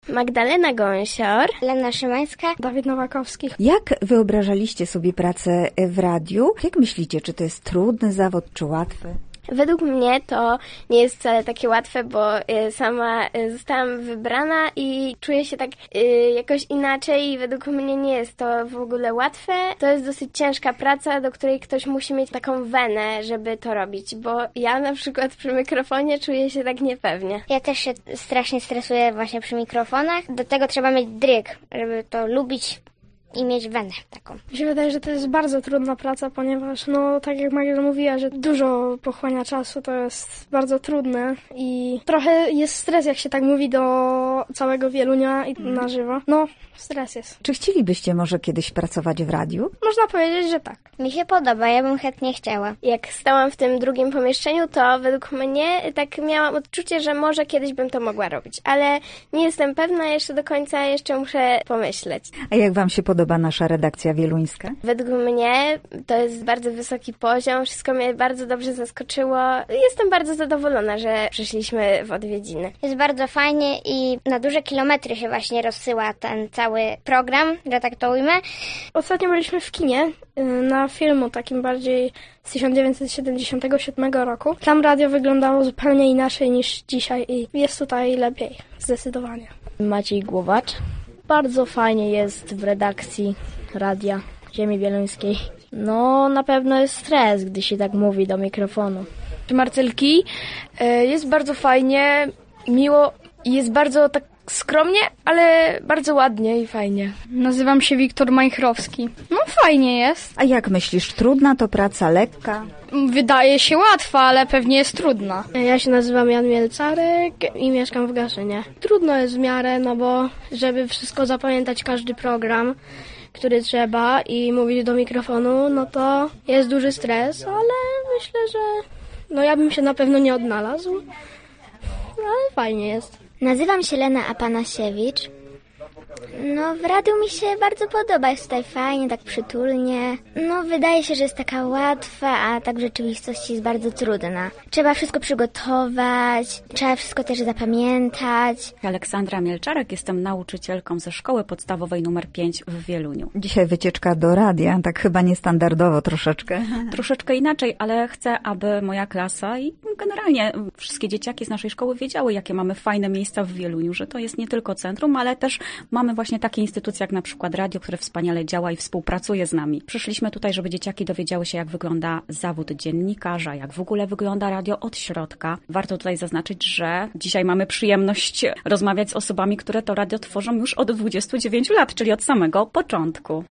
Magdalena Gąsior, Lena Szymańska, Dawid Nowakowski. Jak wyobrażaliście sobie pracę w radiu? Jak myślicie, czy to jest trudny zawód, czy łatwy? Według mnie to nie jest wcale takie łatwe, bo sama zostałam wybrana i czuję się tak jakoś inaczej i według mnie nie jest to w ogóle łatwe. To jest dosyć ciężka praca, do której ktoś musi mieć taką wenę, żeby to robić, bo ja na przykład przy mikrofonie czuję się tak niepewnie. Ja też się strasznie stresuję właśnie przy mikrofonach. Do tego trzeba mieć dryg, żeby to lubić i mieć wenę taką. Mi się wydaje, że to jest bardzo trudna praca, ponieważ, tak jak Magda mówiła, że dużo pochłania czasu, to jest bardzo trudne i trochę jest stres, jak się tak mówi do całego Wielunia i na żywo. Stres jest. Czy chcielibyście może kiedyś pracować w radiu? Można powiedzieć, że tak. Mi się podoba, ja bym chętnie chciała. Jak stałam w tym drugim pomieszczeniu, to według mnie tak miałam odczucie, że może kiedyś bym to mogła robić, ale nie jestem pewna jeszcze do końca, jeszcze muszę pomyśleć. A jak wam się podoba nasza redakcja wieluńska? Według mnie to jest bardzo wysoki poziom, wszystko mnie bardzo dobrze zaskoczyło. Jestem bardzo zadowolona, że przyszliśmy w odwiedziny. Jest bardzo fajnie i na duże kilometry się właśnie rozsyła ten cały program, że tak to ujmę. Ostatnio byliśmy w kinie na filmu takim bardziej z 1977 roku. Tam radio wyglądało zupełnie inaczej niż dzisiaj i jest tutaj lepiej, zdecydowanie. Maciej Głowacz. Bardzo fajnie jest w redakcji Radia Ziemi Wieluńskiej. Na pewno jest stres, gdy się tak mówi do mikrofonu. Marcel Kij. Jest bardzo fajnie, miło i jest bardzo tak skromnie, ale bardzo ładnie i fajnie. Nazywam się Wiktor Majchrowski. Fajnie jest. A jak myślisz, trudna to praca, lekka? Wydaje się łatwa, ale pewnie jest trudna. Ja się nazywam Jan Mielcarek i mieszkam w Gaszynie. Trudno jest w miarę, bo żeby wszystko zapamiętać, każdy program, który trzeba i mówić do mikrofonu, to jest duży stres, ale myślę, że ja bym się na pewno nie odnalazł, ale fajnie jest. Nazywam się Lena Apanasiewicz. W radiu mi się bardzo podoba, jest tutaj fajnie, tak przytulnie. Wydaje się, że jest taka łatwa, a tak w rzeczywistości jest bardzo trudna. Trzeba wszystko przygotować, trzeba wszystko też zapamiętać. Aleksandra Mielczarek, jestem nauczycielką ze szkoły podstawowej nr 5 w Wieluniu. Dzisiaj wycieczka do radia, tak chyba niestandardowo troszeczkę. Troszeczkę inaczej, ale chcę, aby moja klasa i generalnie wszystkie dzieciaki z naszej szkoły wiedziały, jakie mamy fajne miejsca w Wieluniu, że to jest nie tylko centrum, ale też mamy właśnie takie instytucje jak na przykład radio, które wspaniale działa i współpracuje z nami. Przyszliśmy tutaj, żeby dzieciaki dowiedziały się, jak wygląda zawód dziennikarza, jak w ogóle wygląda radio od środka. Warto tutaj zaznaczyć, że dzisiaj mamy przyjemność rozmawiać z osobami, które to radio tworzą już od 29 lat, czyli od samego początku.